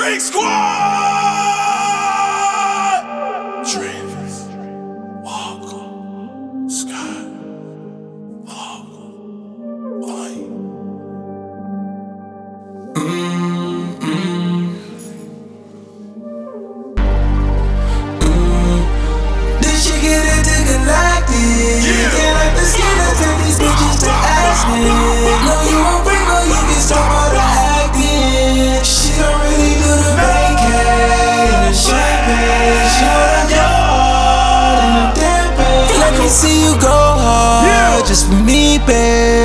Big Squad! Travis, Walker, Scott, Walker, White. Did she get it to galactic? Yeah. Can't like the skin to turn these bitches to acid. No, you won't bring no, you can stop all the acting. She don't really do the vacay and the champagne. She wanna go hard in the damn pain. Let me see you go hard, just for me, babe.